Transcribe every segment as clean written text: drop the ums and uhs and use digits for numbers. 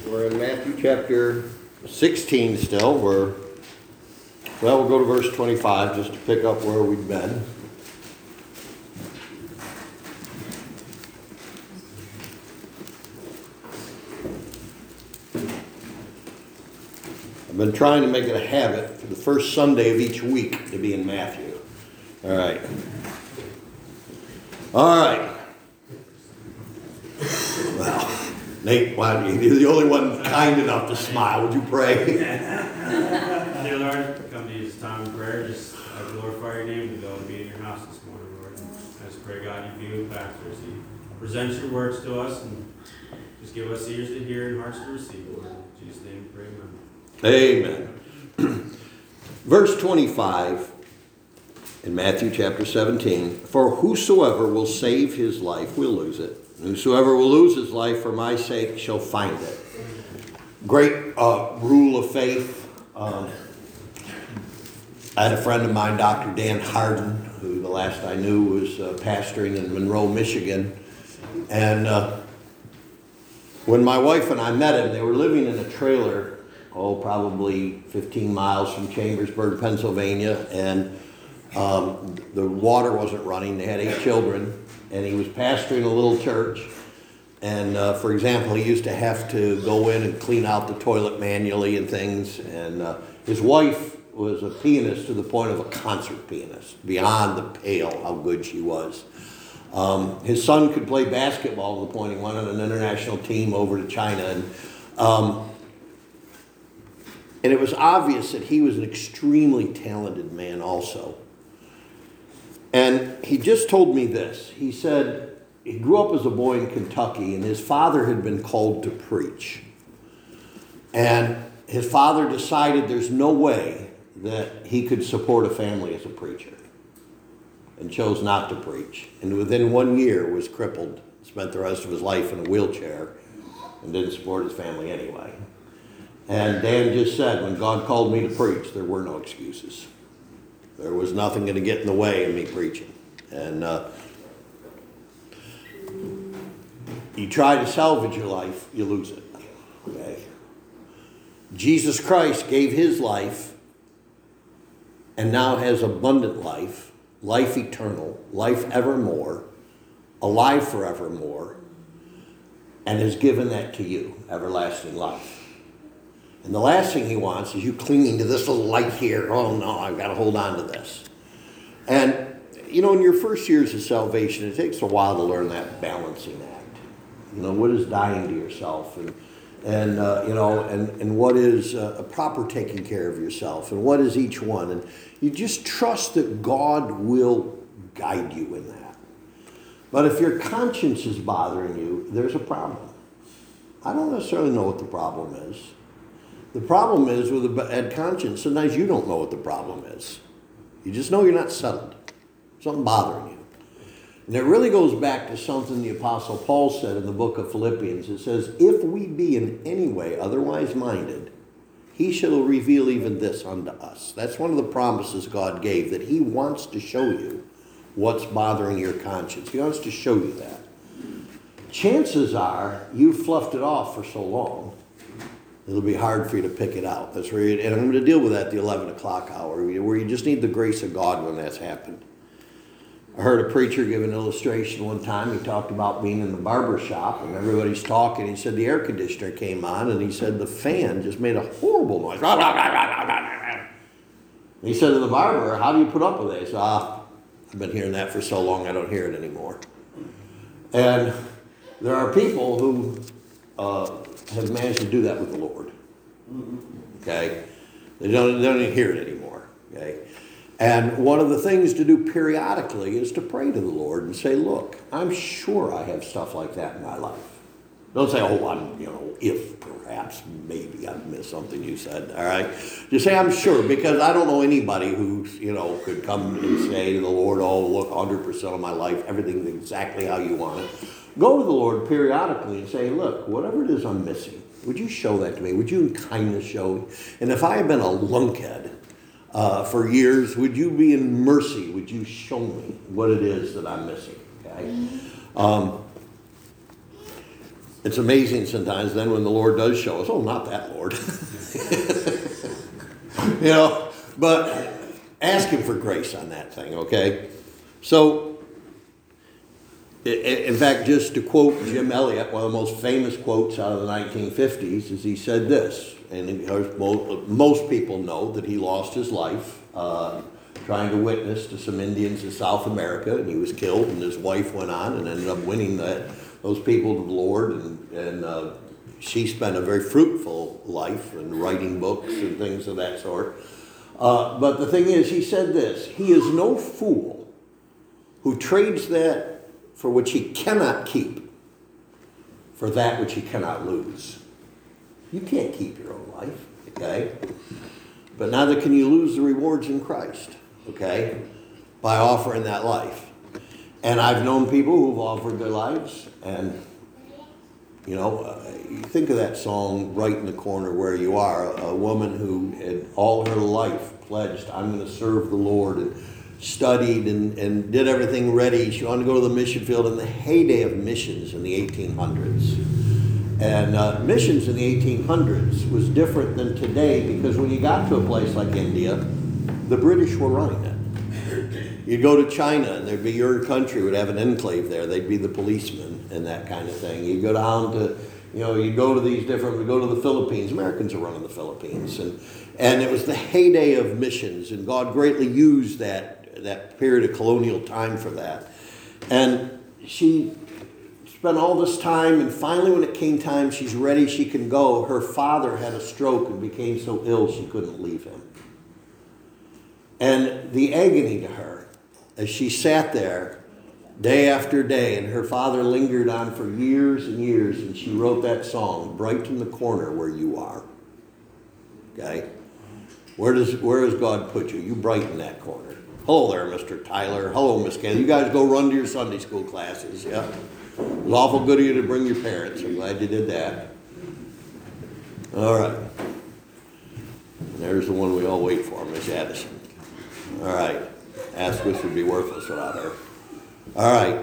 We're in Matthew chapter 16 still. We'll go to verse 25 just to pick up where we've been. I've been trying to make it a habit for the first Sunday of each week to be in Matthew. All right. Well, Nate, you're the only one kind enough to smile. Would you pray? Dear Lord, come to you this time of prayer. Just glorify your name to go and be in your house this morning, Lord. I just pray, God, you be with pastors. You present your words to us and just give us ears to hear and hearts to receive, Lord. In Jesus' name we pray, Amen. Verse 25 in Matthew chapter 17. For whosoever will save his life will lose it. And whosoever will lose his life for my sake shall find it. Great rule of faith. I had a friend of mine, Dr. Dan Harden, who the last I knew was pastoring in Monroe, Michigan. And when my wife and I met him, they were living in a trailer, probably 15 miles from Chambersburg, Pennsylvania. And the water wasn't running. They had 8 children. And he was pastoring a little church. And, for example, he used to have to go in and clean out the toilet manually and things. And his wife was a pianist to the point of a concert pianist, beyond the pale how good she was. His son could play basketball to the point he went on an international team over to China. And it was obvious that he was an extremely talented man also. And he just told me this. He said he grew up as a boy in Kentucky, and his father had been called to preach. And his father decided there's no way that he could support a family as a preacher, and chose not to preach. And within 1 year was crippled, spent the rest of his life in a wheelchair, and didn't support his family anyway. And Dan just said, when God called me to preach, there were no excuses. There was nothing going to get in the way of me preaching. And you try to salvage your life, you lose it. Okay? Jesus Christ gave his life and now has abundant life, life eternal, life evermore, alive forevermore, and has given that to you, everlasting life. And the last thing he wants is you clinging to this little light here. Oh no, I've got to hold on to this. And, in your first years of salvation, it takes a while to learn that balancing act. What is dying to yourself and what is a proper taking care of yourself and what is each one. And you just trust that God will guide you in that. But if your conscience is bothering you, there's a problem. I don't necessarily know what the problem is. The problem is with a bad conscience, sometimes you don't know what the problem is. You just know you're not settled. Something bothering you. And it really goes back to something the Apostle Paul said in the book of Philippians. It says, if we be in any way otherwise minded, he shall reveal even this unto us. That's one of the promises God gave, that he wants to show you what's bothering your conscience. He wants to show you that. Chances are you've fluffed it off for so long, it'll be hard for you to pick it out. That's where and I'm going to deal with that at the 11 o'clock hour, where you just need the grace of God when that's happened. I heard a preacher give an illustration one time. He talked about being in the barber shop, and everybody's talking. He said the air conditioner came on, and he said the fan just made a horrible noise. He said to the barber, how do you put up with it? He said, I've been hearing that for so long, I don't hear it anymore. And there are people who have managed to do that with the Lord. Okay? They don't even hear it anymore. Okay? And one of the things to do periodically is to pray to the Lord and say, look, I'm sure I have stuff like that in my life. Don't say, if perhaps, maybe I've missed something you said, all right? Just say, I'm sure, because I don't know anybody who, could come and say to the Lord, look, 100% of my life, everything's exactly how you want it. Go to the Lord periodically and say, look, whatever it is I'm missing, would you show that to me? Would you in kindness show? And if I have been a lunkhead for years, would you be in mercy? Would you show me what it is that I'm missing? Okay? It's amazing sometimes then when the Lord does show us, oh, not that Lord. But ask him for grace on that thing, okay? So, in fact, just to quote Jim Elliot, one of the most famous quotes out of the 1950s, is he said this, and of course, most people know that he lost his life trying to witness to some Indians in South America, and he was killed, and his wife went on and ended up winning those people to the Lord, and she spent a very fruitful life in writing books and things of that sort. But the thing is, he said this, he is no fool who trades that for which he cannot keep for that which he cannot lose. You can't keep your own life, okay? But neither can you lose the rewards in Christ, okay, by offering that life. And I've known people who've offered their lives, and, you think of that song, Right in the Corner Where You Are, a woman who had all her life pledged, I'm going to serve the Lord, and studied and did everything ready. She wanted to go to the mission field in the heyday of missions in the 1800s. And missions in the 1800s was different than today, because when you got to a place like India, the British were running it. You'd go to China, and there'd be your country would have an enclave there. They'd be the policemen and that kind of thing. You'd go down to, you'd go to these different, we'd go to the Philippines. Americans are running the Philippines. And it was the heyday of missions, and God greatly used that period of colonial time for that. And she spent all this time, and finally when it came time she's ready, she can go, her father had a stroke and became so ill she couldn't leave him. And the agony to her, as she sat there day after day, and her father lingered on for years and years, and she wrote that song, Bright in the Corner Where You Are. Okay? Where has God put you? You brighten that corner. Hello there, Mr. Tyler. Hello, Miss Ken. You guys go run to your Sunday school classes. Yeah. It was awful good of you to bring your parents. I'm glad you did that. All right. And there's the one we all wait for, Miss Addison. All right. Asquith would be worthless without her. All right.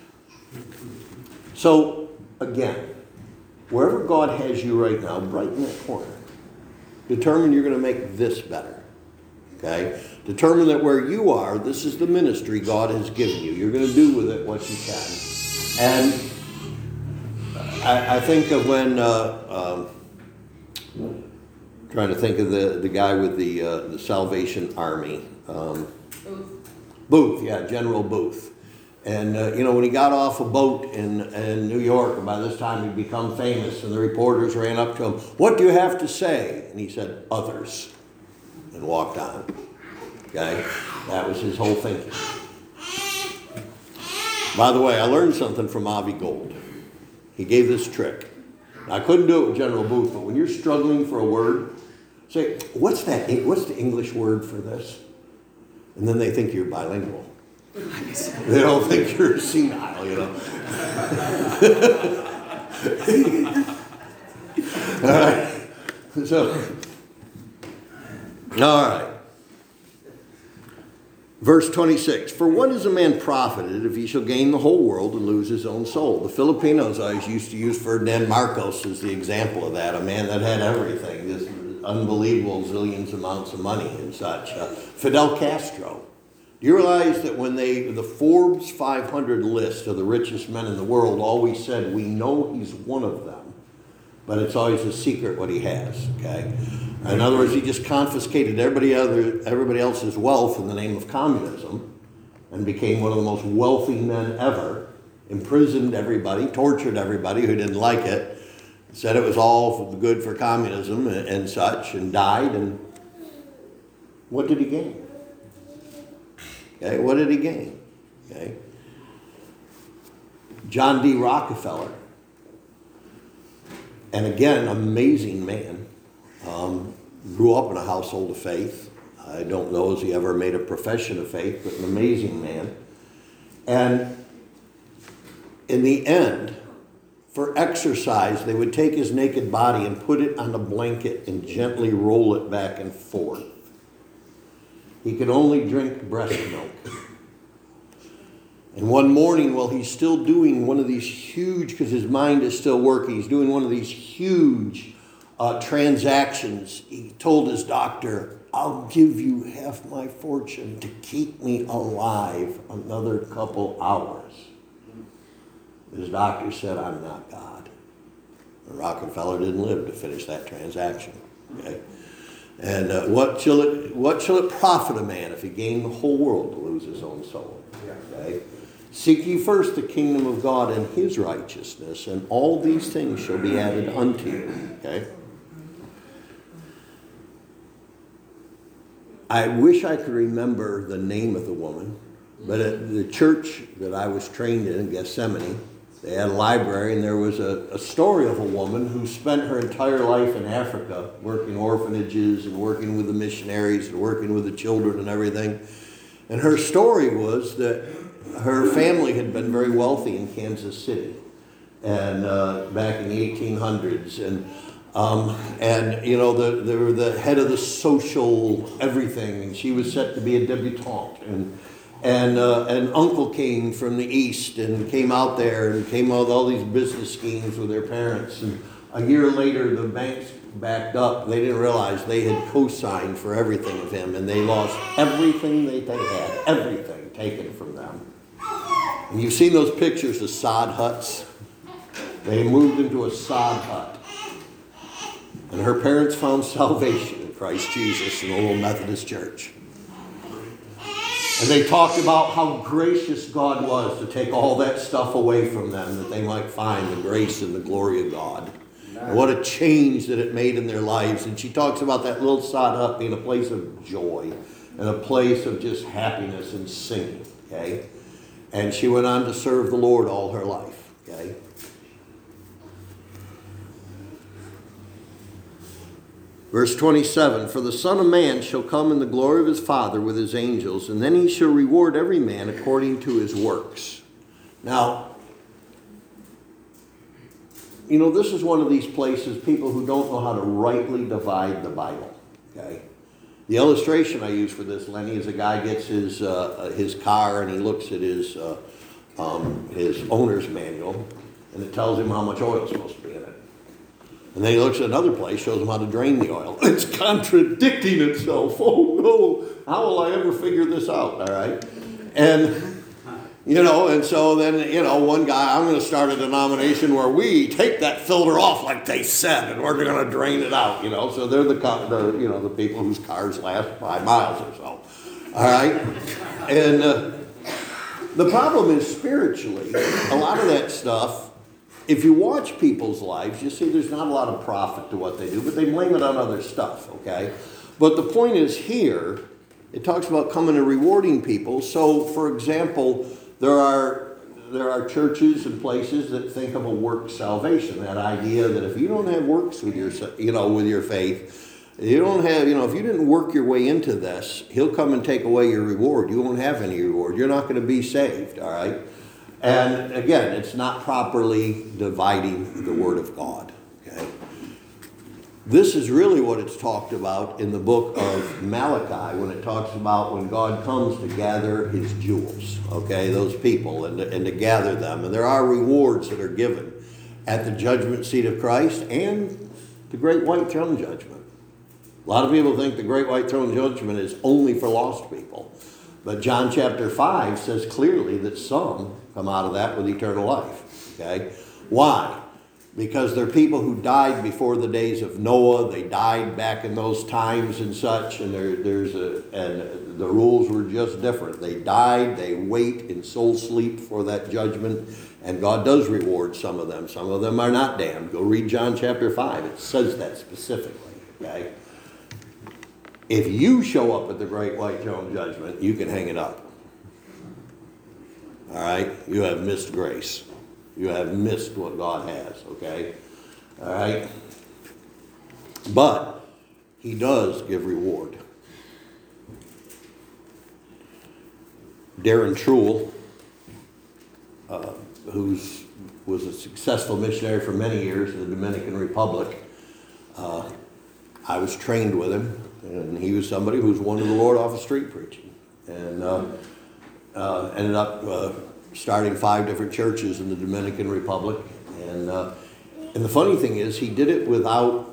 So, again, wherever God has you right now, brighten that corner. Determine you're going to make this better. Okay? Determine that where you are, this is the ministry God has given you. You're going to do with it what you can. And I think of when, trying to think of the guy with the Salvation Army. Booth, yeah, General Booth. And, when he got off a boat in New York, and by this time he'd become famous, and the reporters ran up to him, what do you have to say? And he said, others, and walked on. Okay? That was his whole thinking. By the way, I learned something from Avi Gold. He gave this trick. Now, I couldn't do it with General Booth, but when you're struggling for a word, say, what's the English word for this? And then they think you're bilingual. They don't think you're senile, All right. So, all right. Verse 26, for what is a man profited if he shall gain the whole world and lose his own soul? The Filipinos always used to use Ferdinand Marcos as the example of that, a man that had everything, this unbelievable zillions amounts of money and such. Fidel Castro. Do you realize that when the Forbes 500 list of the richest men in the world always said, we know he's one of them, but it's always a secret what he has, okay? In other words, he just confiscated everybody else's wealth in the name of communism and became one of the most wealthy men ever, imprisoned everybody, tortured everybody who didn't like it, said it was all good for communism and such, and died, and what did he gain? Okay, what did he gain? Okay. John D. Rockefeller, and again, amazing man, grew up in a household of faith. I don't know if he ever made a profession of faith, but an amazing man. And in the end, for exercise, they would take his naked body and put it on a blanket and gently roll it back and forth. He could only drink breast milk. And one morning, while he's still doing one of these huge, because his mind is still working, he's doing one of these huge transactions. He told his doctor, I'll give you half my fortune to keep me alive another couple hours. His doctor said, I'm not God. And Rockefeller didn't live to finish that transaction. Okay? And what shall it profit a man if he gain the whole world to lose his own soul? Okay? Seek ye first the kingdom of God and his righteousness, and all these things shall be added unto you. Okay? I wish I could remember the name of the woman, but at the church that I was trained in Gethsemane, they had a library, and there was a story of a woman who spent her entire life in Africa working orphanages and working with the missionaries and working with the children and everything. And her story was that her family had been very wealthy in Kansas City and back in the 1800s. And you know, they were the head of the social everything, and she was set to be a debutante. And an uncle came from the east and came out there and came out with all these business schemes with their parents. And a year later, the banks backed up. They didn't realize they had co-signed for everything of him, and they lost everything they had, everything taken from them. And you've seen those pictures of sod huts. They moved into a sod hut. And her parents found salvation in Christ Jesus in the little Methodist church. And they talked about how gracious God was to take all that stuff away from them, that they might find the grace and the glory of God. And what a change that it made in their lives. And she talks about that little sod hut being a place of joy and a place of just happiness and singing. Okay? And she went on to serve the Lord all her life. Okay? Verse 27, for the Son of Man shall come in the glory of his Father with his angels, and then he shall reward every man according to his works. Now, you know, this is one of these places, people who don't know how to rightly divide the Bible. Okay? The illustration I use for this, Lenny, is a guy gets his car and he looks at his owner's manual, and it tells him how much oil is supposed to be in it. And then he looks at another place, shows him how to drain the oil. It's contradicting itself. Oh, no. How will I ever figure this out? All right. And, you know, and so then, you know, one guy, I'm going to start a denomination where we take that filter off like they said, and we're going to drain it out, you know. So they're the people whose cars last 5 miles or so. All right. And the problem is spiritually, a lot of that stuff, if you watch people's lives, you see there's not a lot of profit to what they do, but they blame it on other stuff, okay? But the point is here, it talks about coming and rewarding people. So, for example, there are churches and places that think of a work salvation, that idea that if you don't have works with your faith, you don't have, if you didn't work your way into this, he'll come and take away your reward. You won't have any reward. You're not going to be saved, all right? And again, it's not properly dividing the Word of God. Okay? This is really what it's talked about in the book of Malachi when it talks about when God comes to gather his jewels, okay, those people, and to gather them. And there are rewards that are given at the judgment seat of Christ and the great white throne judgment. A lot of people think the great white throne judgment is only for lost people. But John chapter 5 says clearly that some come out of that with eternal life. Okay? Why? Because they're people who died before the days of Noah. They died back in those times and such, and and the rules were just different. They died, they wait in soul sleep for that judgment, and God does reward some of them. Some of them are not damned. Go read John chapter 5. It says that specifically. Okay? If you show up at the great white throne judgment, you can hang it up. All right? You have missed grace. You have missed what God has, okay? All right? But he does give reward. Darren Truell, who was a successful missionary for many years in the Dominican Republic, I was trained with him. And he was somebody who was wanting the Lord off the street preaching. And ended up starting 5 different churches in the Dominican Republic. And the funny thing is, he did it without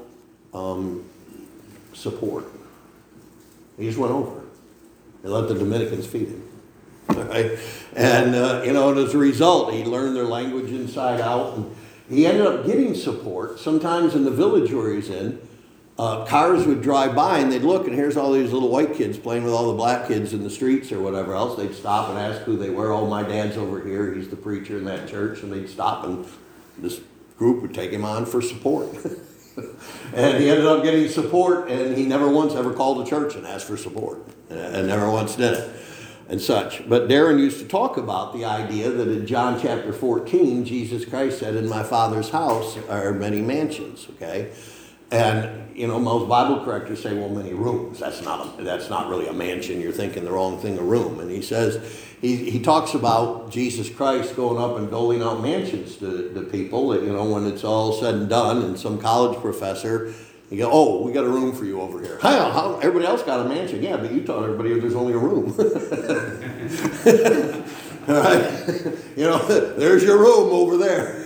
support. He just went over and let the Dominicans feed him. Right? And, and as a result, he learned their language inside out. And he ended up getting support. Sometimes in the village where he's in, cars would drive by and they'd look, and here's all these little white kids playing with all the black kids in the streets or whatever else. They'd stop and ask who they were. Oh, my dad's over here. He's the preacher in that church. And they'd stop, and this group would take him on for support. And he ended up getting support, and he never once ever called a church and asked for support. And never once did it and such. But Darren used to talk about the idea that in John chapter 14, Jesus Christ said, in my Father's house are many mansions, okay? And, most Bible correctors say, well, many rooms. That's not really a mansion. You're thinking the wrong thing, a room. And he says, he talks about Jesus Christ going up and doling out mansions to people, that, when it's all said and done, and some college professor, you go, oh, we got a room for you over here. How? Everybody else got a mansion. Yeah, but you told everybody there's only a room. All right? There's your room over there.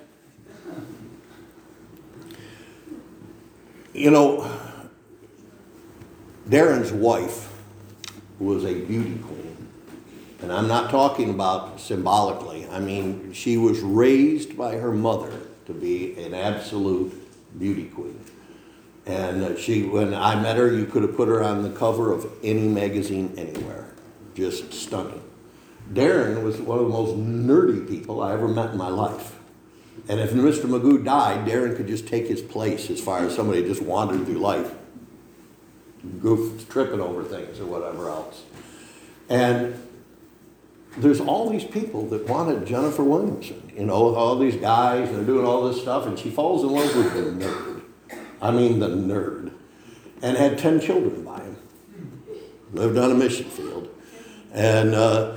Darren's wife was a beauty queen. And I'm not talking about symbolically. I mean, she was raised by her mother to be an absolute beauty queen. And when I met her, you could have put her on the cover of any magazine anywhere. Just stunning. Darren was one of the most nerdy people I ever met in my life. And if Mr. Magoo died, Darren could just take his place as far as somebody just wandered through life, tripping over things or whatever else. And there's all these people that wanted Jennifer Williamson, all these guys, and they're doing all this stuff, and she falls in love with the nerd. I mean the nerd. And had 10 children by him. Lived on a mission field. And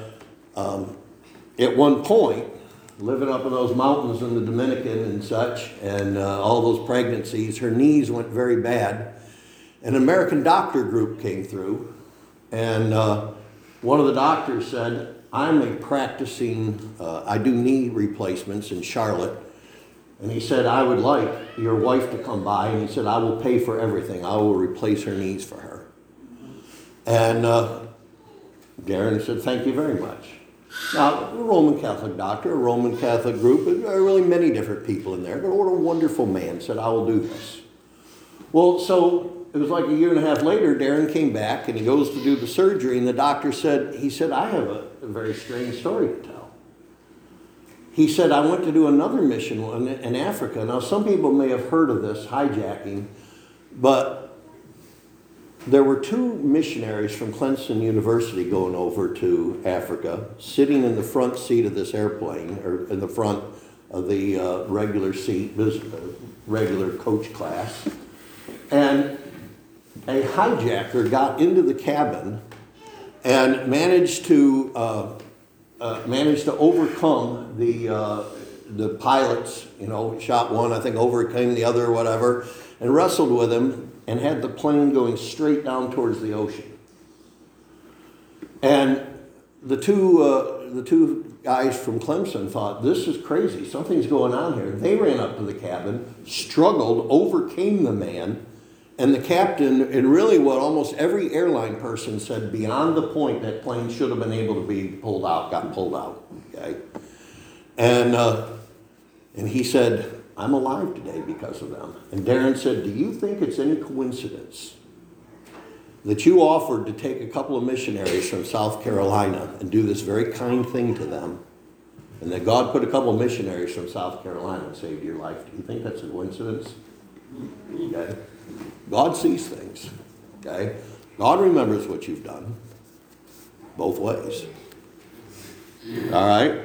at one point, living up in those mountains in the Dominican and such, and all those pregnancies, her knees went very bad. An American doctor group came through, and one of the doctors said, I'm a practicing, I do knee replacements in Charlotte. And he said, I would like your wife to come by. And he said, I will pay for everything. I will replace her knees for her. And Darren said, thank you very much. Now, a Roman Catholic doctor, a Roman Catholic group, there are really many different people in there. But what a wonderful man, said, I will do this. Well, so it was like a year and a half later, Darren came back and he goes to do the surgery. And the doctor said, I have a very strange story to tell. He said, I went to do another mission in Africa. Now, some people may have heard of this hijacking, but there were 2 missionaries from Clemson University going over to Africa, sitting in the front seat of this airplane, or in the front of the regular seat, regular coach class. And a hijacker got into the cabin and managed to overcome the pilots, shot one, I think overcame the other or whatever, and wrestled with him and had the plane going straight down towards the ocean. And the two guys from Clemson thought, this is crazy, something's going on here. They ran up to the cabin, struggled, overcame the man, and the captain, and really what almost every airline person said, beyond the point that plane should have been able to be pulled out, got pulled out. Okay, and he said, I'm alive today because of them. And Darren said, do you think it's any coincidence that you offered to take a couple of missionaries from South Carolina and do this very kind thing to them, and that God put a couple of missionaries from South Carolina and saved your life? Do you think that's a coincidence? Okay. God sees things. Okay. God remembers what you've done. Both ways. All right.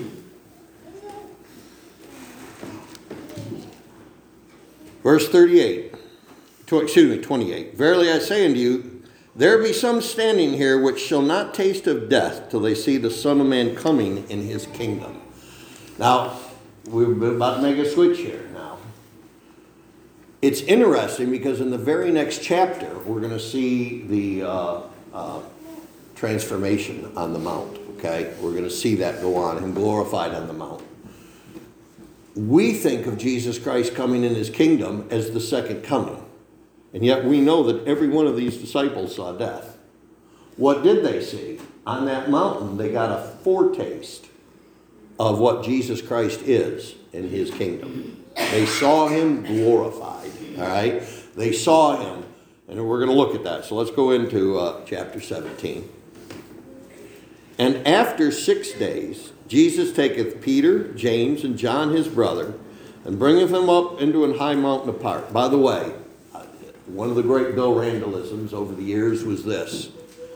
Verse 28. 28. Verily I say unto you, there be some standing here which shall not taste of death till they see the Son of Man coming in his kingdom. Now, we're about to make a switch here now. It's interesting because in the very next chapter, we're going to see the transformation on the mount. Okay, we're going to see that go on, him glorified on the mount. We think of Jesus Christ coming in his kingdom as the second coming. And yet we know that every one of these disciples saw death. What did they see? On that mountain, they got a foretaste of what Jesus Christ is in his kingdom. They saw him glorified, all right? They saw him, and we're going to look at that. So let's go into chapter 17. And after 6 days, Jesus taketh Peter, James, and John his brother, and bringeth them up into an high mountain apart. By the way, one of the great Bill Randelisms over the years was this.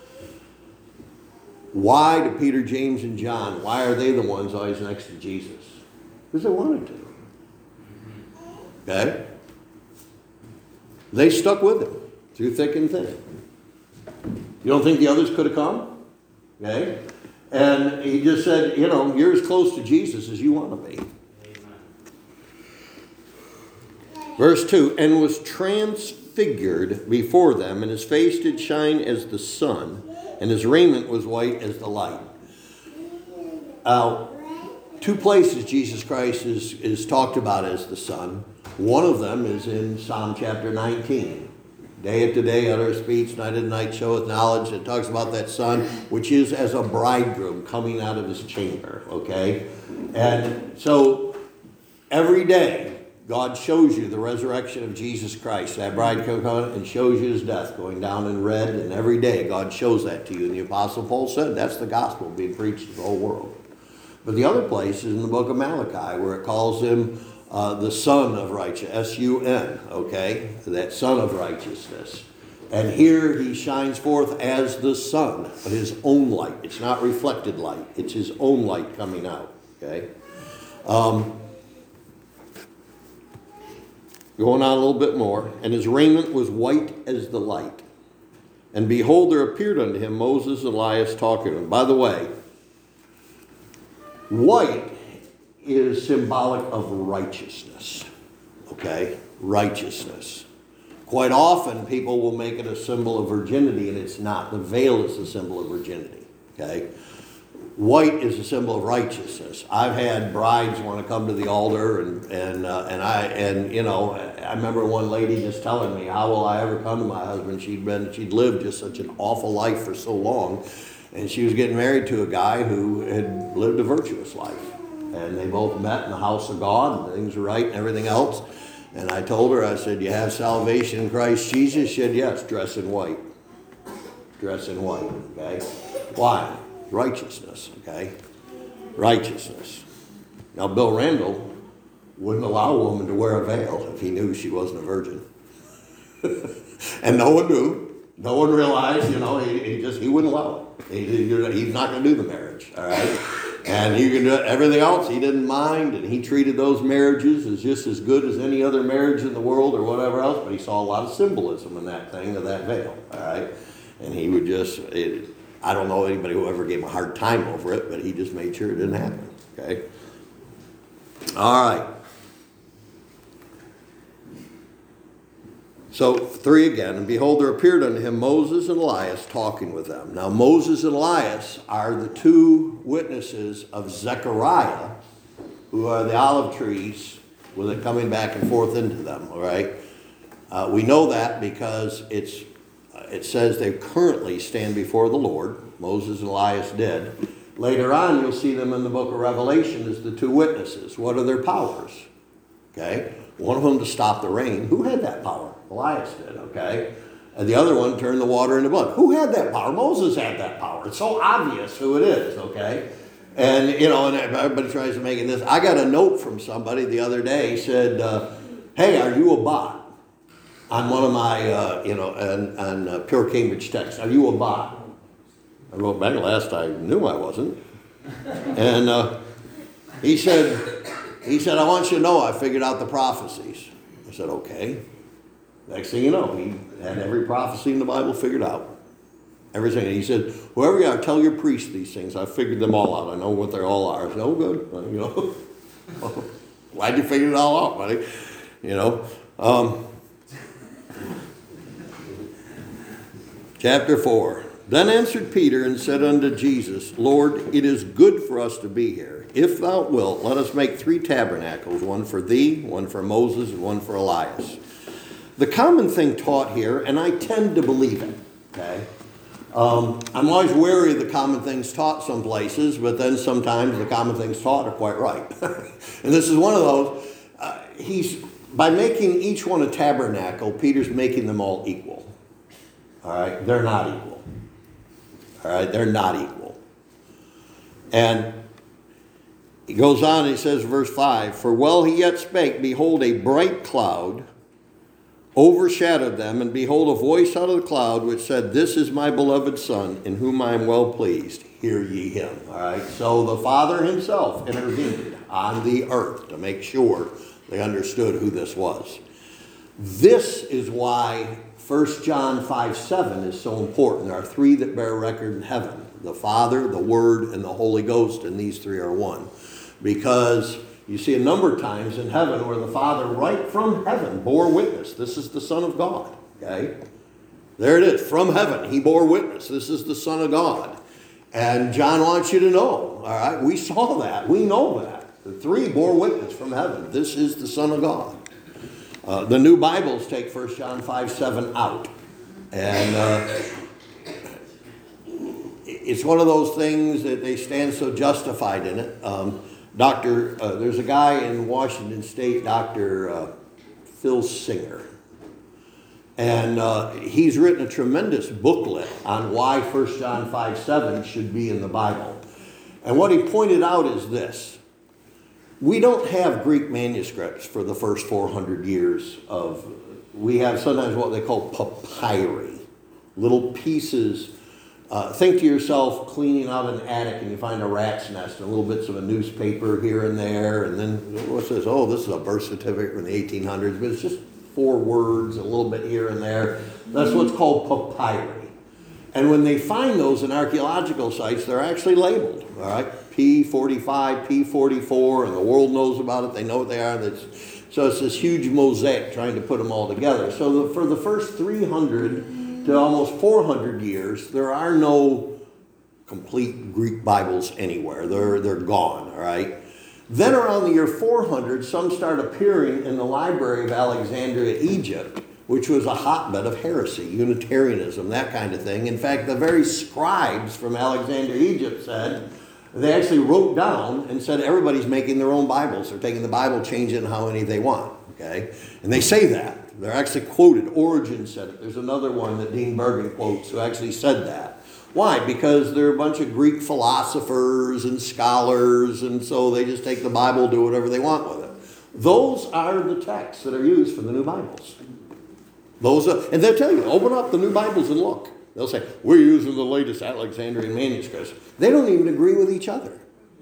Why do Peter, James, and John, why are they the ones always next to Jesus? Because they wanted to. Okay? They stuck with him through thick and thin. You don't think the others could have come? Okay? And he just said, you're as close to Jesus as you want to be. Verse 2, and was transfigured before them, and his face did shine as the sun, and his raiment was white as the light. Two places Jesus Christ is talked about as the sun. One of them is in Psalm chapter 19. Day after day uttereth speech, night and night showeth knowledge. It talks about that sun, which is as a bridegroom coming out of his chamber, okay? And so every day, God shows you the resurrection of Jesus Christ. That bride comes out and shows you his death going down in red. And every day God shows that to you. And the Apostle Paul said that's the gospel being preached to the whole world. But the other place is in the book of Malachi where it calls him the Son of Righteousness. S-U-N, okay? That Son of Righteousness. And here he shines forth as the sun, but his own light. It's not reflected light. It's his own light coming out, okay? Going on a little bit more. And his raiment was white as the light. And behold, there appeared unto him Moses and Elias talking to him. By the way, white is symbolic of righteousness. Okay? Righteousness. Quite often, people will make it a symbol of virginity, and it's not. The veil is a symbol of virginity. Okay? White is a symbol of righteousness. I've had brides want to come to the altar, and I remember one lady just telling me, how will I ever come to my husband? She'd lived just such an awful life for so long, and she was getting married to a guy who had lived a virtuous life, and they both met in the house of God, and things were right and everything else. And I told her, I said, you have salvation in Christ Jesus? She said, yes, dress in white. Dress in white, okay? Why? Righteousness, okay? Righteousness. Now, Bill Randall wouldn't allow a woman to wear a veil if he knew she wasn't a virgin. And no one knew. No one realized, he wouldn't allow it. He's not going to do the marriage, all right? And he could do everything else he didn't mind, and he treated those marriages as just as good as any other marriage in the world or whatever else, but he saw a lot of symbolism in that thing of that veil, all right? And he would I don't know anybody who ever gave him a hard time over it, but he just made sure it didn't happen, okay? All right. So 3 again, and behold, there appeared unto him Moses and Elias talking with them. Now Moses and Elias are the two witnesses of Zechariah, who are the olive trees with it coming back and forth into them, all right? We know that because it says they currently stand before the Lord. Moses and Elias did. Later on, you'll see them in the book of Revelation as the two witnesses. What are their powers? Okay? One of them to stop the rain. Who had that power? Elias did, okay? And the other one turned the water into blood. Who had that power? Moses had that power. It's so obvious who it is, okay? And, and everybody tries to make it this. I got a note from somebody the other day. He said, hey, are you a bot? On one of my, on Pure Cambridge text. Are you a bot? I wrote back last I knew I wasn't. And he said, I want you to know I figured out the prophecies. I said, okay. Next thing you know, he had every prophecy in the Bible figured out. Everything. And he said, whoever you are, tell your priest these things. I figured them all out. I know what they all are. I said, oh, good. Glad you figured it all out, buddy. Chapter 4. Then answered Peter and said unto Jesus, Lord, it is good for us to be here. If thou wilt, let us make 3 tabernacles, one for thee, one for Moses, and one for Elias. The common thing taught here, and I tend to believe it, okay? I'm always wary of the common things taught some places, but then sometimes the common things taught are quite right. And this is one of those. By making each one a tabernacle, Peter's making them all equal. All right? They're not equal. All right? They're not equal. And he goes on and he says, verse 5, For while he yet spake, behold, a bright cloud overshadowed them, and behold, a voice out of the cloud which said, This is my beloved Son, in whom I am well pleased. Hear ye him. All right? So the Father himself intervened on the earth to make sure they understood who this was. This is why 1 John 5:7 is so important. There are 3 that bear record in heaven: the Father, the Word, and the Holy Ghost, and these 3 are one. Because you see a number of times in heaven where the Father right from heaven bore witness. This is the Son of God. Okay? There it is. From heaven, he bore witness. This is the Son of God. And John wants you to know, all right? We saw that. We know that. The 3 bore witness from heaven. This is the Son of God. The new Bibles take 1 John 5:7 out. And it's one of those things that they stand so justified in it. There's a guy in Washington State, Dr. Phil Singer. And he's written a tremendous booklet on why 1 John 5:7 should be in the Bible. And what he pointed out is this. We don't have Greek manuscripts for the first 400 years we have sometimes what they call papyri, little pieces. Think to yourself cleaning out an attic and you find a rat's nest and little bits of a newspaper here and there, and then what's this? Oh, this is a birth certificate from the 1800s, but it's just 4 words, a little bit here and there. That's what's called papyri. And when they find those in archaeological sites, they're actually labeled, all right? P45, P44, and the world knows about it. They know what they are. So it's this huge mosaic trying to put them all together. So for the first 300 to almost 400 years, there are no complete Greek Bibles anywhere. They're gone, all right? Then around the year 400, some start appearing in the Library of Alexandria, Egypt, which was a hotbed of heresy, Unitarianism, that kind of thing. In fact, the very scribes from Alexandria, Egypt said, they actually wrote down and said everybody's making their own Bibles. They're taking the Bible, changing it how many they want, okay? And they say that. They're actually quoted. Origen said it. There's another one that Dean Bergen quotes who actually said that. Why? Because they're a bunch of Greek philosophers and scholars, and so they just take the Bible, do whatever they want with it. Those are the texts that are used for the new Bibles. And they'll tell you, open up the new Bibles and look. They'll say, we're using the latest Alexandrian manuscripts. They don't even agree with each other.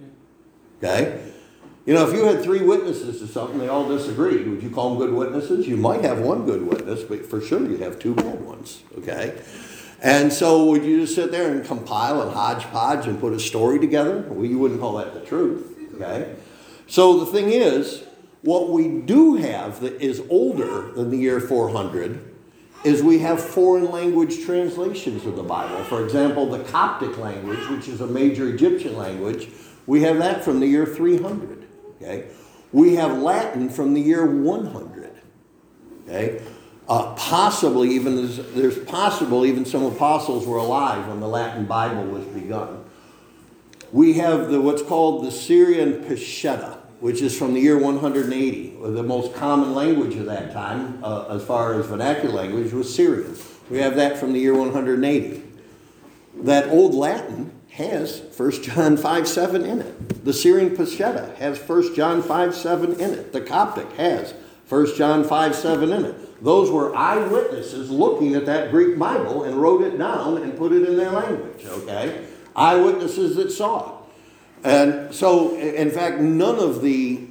Okay? You know, if you had 3 witnesses to something, they all disagreed. Would you call them good witnesses? You might have one good witness, but for sure you'd have 2 bad ones. Okay? And so would you just sit there and compile and hodgepodge and put a story together? Well, you wouldn't call that the truth. Okay? So the thing is, what we do have that is older than the year 400 is we have foreign language translations of the Bible. For example, the Coptic language, which is a major Egyptian language, we have that from the year 300. Okay? We have Latin from the year 100. Okay? Possibly even some apostles were alive when the Latin Bible was begun. We have what's called the Syrian Peshitta, which is from the year 180. The most common language of that time, as far as vernacular language, was Syrian. We have that from the year 180. That Old Latin has 1 John 5:7 in it. The Syrian Peshitta has 1 John 5:7 in it. The Coptic has 1 John 5:7 in it. Those were eyewitnesses looking at that Greek Bible and wrote it down and put it in their language, okay? Eyewitnesses that saw it. And so, in fact, none of the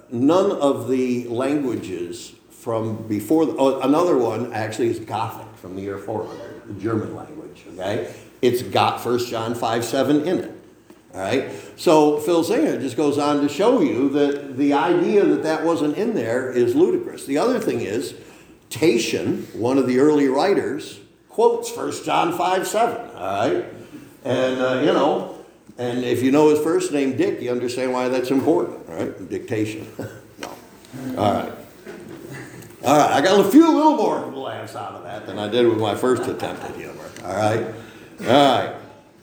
languages from before, another one actually is Gothic from the year 400, the German language, okay? It's got 1 John 5:7 in it, all right? So Phil Singer just goes on to show you that the idea that wasn't in there is ludicrous. The other thing is, Tatian, one of the early writers, quotes 1 John 5:7. All right? And, and if you know his first name, Dick, you understand why that's important. All right? Dictation. No. All right. All right. I got a little more laughs out of that than I did with my first attempt at humor. All right? All right.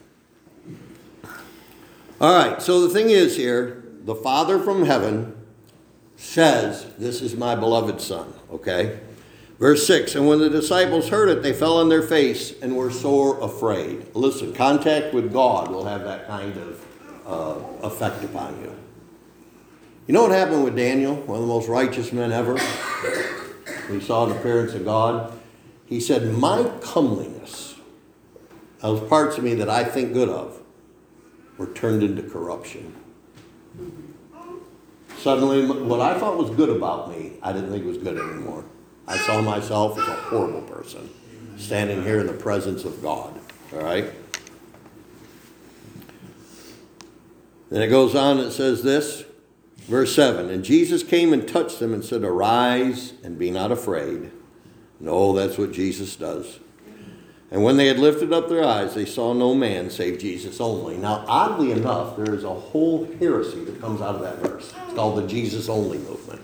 All right. So the thing is here, the Father from heaven says, this is my beloved Son. Okay? Verse 6, and when the disciples heard it, they fell on their face and were sore afraid. Listen, contact with God will have that kind of effect upon you. You know what happened with Daniel, one of the most righteous men ever? He saw an appearance of God. He said, my comeliness, those parts of me that I think good of, were turned into corruption. Suddenly, what I thought was good about me, I didn't think was good anymore. I saw myself as a horrible person, standing here in the presence of God. All right? Then it goes on, it says this, verse 7, and Jesus came and touched them and said, arise and be not afraid. No, that's what Jesus does. And when they had lifted up their eyes, they saw no man save Jesus only. Now, oddly enough, there is a whole heresy that comes out of that verse. It's called the Jesus only movement.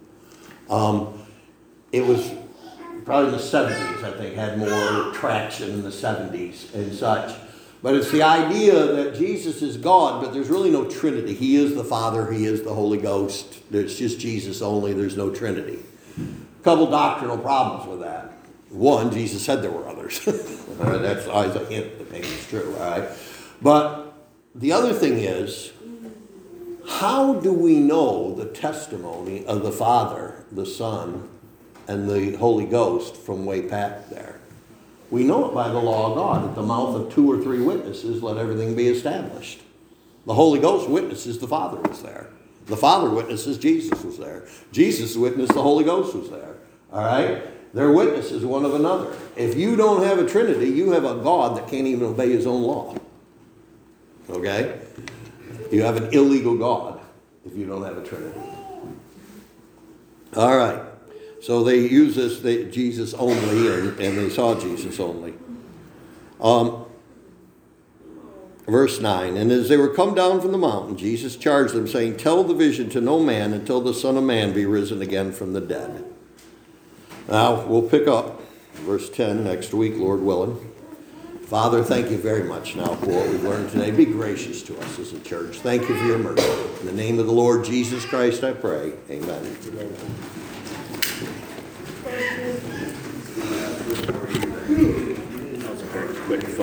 It was probably in the 70s, I think, had more traction in the 70s and such. But it's the idea that Jesus is God, but there's really no Trinity. He is the Father, He is the Holy Ghost. There's just Jesus only, there's no Trinity. A couple doctrinal problems with that. One, Jesus said there were others. That's always a hint that maybe it's true, all right? But the other thing is, how do we know the testimony of the Father, the Son, and the Holy Ghost from way back there? We know it by the law of God. At the mouth of 2 or 3 witnesses, let everything be established. The Holy Ghost witnesses the Father was there. The Father witnesses Jesus was there. Jesus witnessed the Holy Ghost was there. All right? They're witnesses one of another. If you don't have a Trinity, you have a God that can't even obey His own law. Okay? You have an illegal God if you don't have a Trinity. All right. So they use this, Jesus only, and they saw Jesus only. Verse 9, and as they were come down from the mountain, Jesus charged them, saying, tell the vision to no man until the Son of Man be risen again from the dead. Now, we'll pick up verse 10 next week, Lord willing. Father, thank you very much now for what we've learned today. Be gracious to us as a church. Thank you for your mercy. In the name of the Lord Jesus Christ, I pray. Amen.